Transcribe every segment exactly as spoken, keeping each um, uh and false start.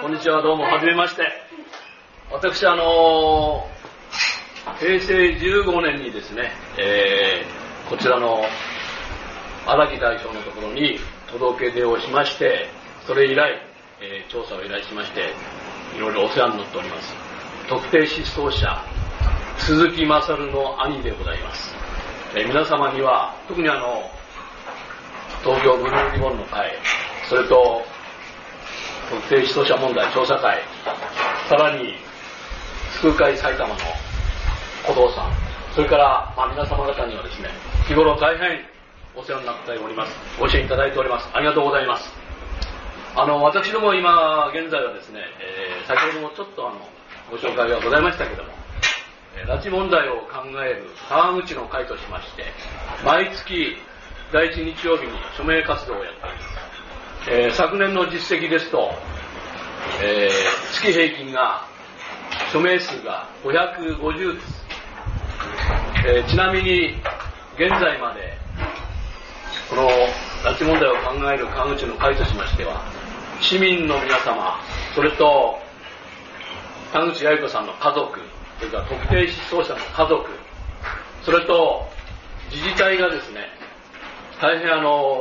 こんにちは、どうも、はじめまして。私、あのー、へいせいじゅうごねんにですね、えー、こちらの荒木代表のところに届け出をしまして、それ以来、えー、調査を依頼しまして、いろいろお世話になっております。特定失踪者、鈴木勝の兄でございます。えー、皆様には、特にあの、東京ブルーリボンの会、それと、特定失踪者問題調査会、さらに救う会埼玉の鼓動さん、それから、まあ、皆様方にはですね、日頃大変お世話になっております。ご支援いただいております。ありがとうございます。あの私ども今現在はですね、えー、先ほどもちょっとあのご紹介がございましたけども、えー、拉致問題を考える川口の会としまして、毎月だいいち日曜日に署名活動をやっております。えー、昨年の実績ですと、えー、月平均が署名数がごひゃくごじゅうです。えー、ちなみに現在までこの拉致問題を考える川口の会としましては、市民の皆様、それと田口八重子さんの家族、それから特定失踪者の家族、それと自治体がですね、大変あの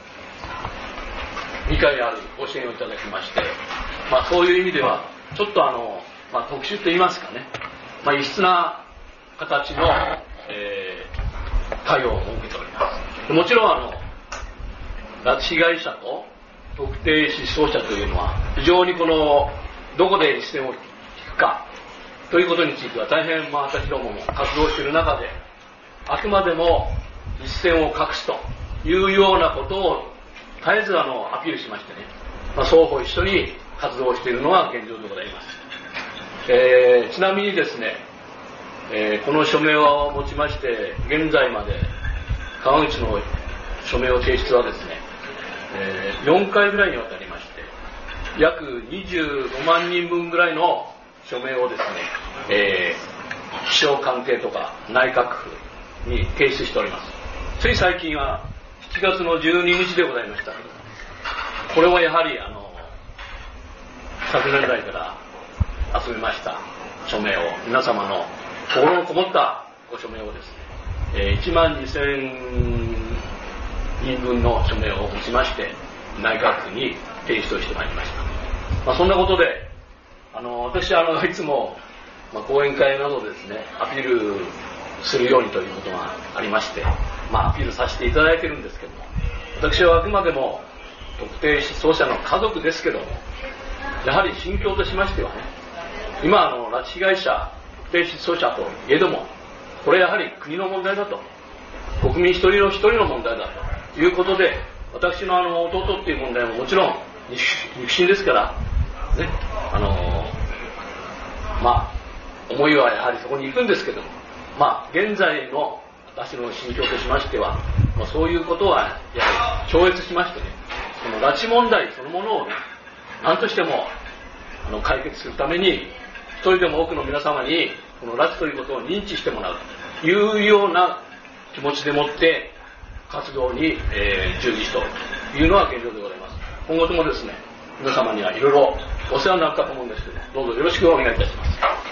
理解あるご支援をいただきまして、まあ、そういう意味ではちょっとあの、まあ、特殊といいますかね、まあ、異質な形の、えー、対応を設けております。もちろんあの拉致被害者と特定失踪者というのは非常にこのどこで一線を引くかということについては大変、まあ、私どもも活動している中で、あくまでも一線を画すというようなことを絶えずあのアピールしましてね、まあ、双方一緒に活動しているのが現状でございます。えー、ちなみにですね、えー、この署名をもちまして現在まで川口の署名を提出はですね、えー、よんかいぐらいにわたりまして、約にじゅうごまんにんぶんぐらいの署名をですね、えー、気象官邸とか内閣府に提出しております。つい最近はしちがつのじゅうににちでございましたけど、これはやはりあの昨年代から集めました署名を、皆様の心のこもったご署名をですね、えー、いちまんにせんにんぶんの署名を持ちまして内閣府に提出をしてまいりました。まあ、そんなことであの私あのいつも、まあ、講演会などですねアピールするようにということがありまして、まあ、アピールさせていただいてるんですけども、私はあくまでも特定失踪者の家族ですけども、やはり心境としましてはね、今あの拉致被害者特定失踪者といえども、これやはり国の問題だと、国民一人の一人の問題だということで、私のあの弟っていう問題ももちろん肉親ですからね、あのー、まあ思いはやはりそこに行くんですけども、まあ現在の私の心境としましては、まあ、そういうことはやはり超越しましてね、この拉致問題そのものをね、何としてもあの解決するために一人でも多くの皆様にこの拉致ということを認知してもらうというような気持ちでもって活動に、えー、従事しておるというのは現状でございます。今後ともですね、皆様にはいろいろお世話になったと思うんですけど、どうぞよろしくお願いいたします。